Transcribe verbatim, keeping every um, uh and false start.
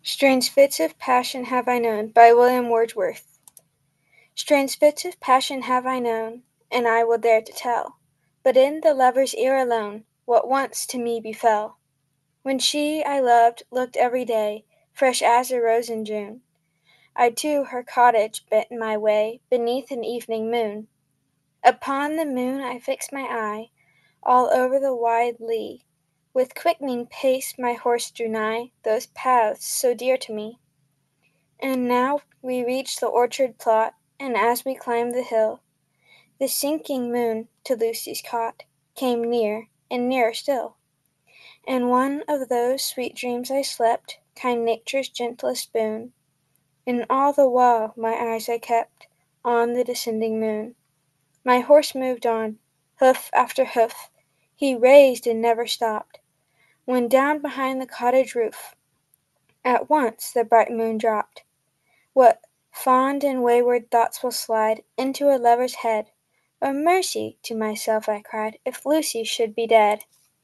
Strange fits of passion have I known, by William Wordsworth. Strange fits of passion have I known, and I will dare to tell, but in the lover's ear alone, what once to me befell. When she I loved looked every day fresh as a rose in June, I to her cottage bent my way beneath an evening moon. Upon the moon I fixed my eye, all over the wide lea, with quickening pace my horse drew nigh those paths so dear to me. And now we reached the orchard plot, and as we climbed the hill, the sinking moon, to Lucy's cot, came near, and nearer still. And one of those sweet dreams I slept, kind Nature's gentlest boon, and all the while my eyes I kept on the descending moon. My horse moved on, hoof after hoof, he raised and never stopped, when down behind the cottage roof at once the bright moon dropped. What fond and wayward thoughts will slide into a lover's head? Oh, mercy! to myself I cried, if Lucy should be dead.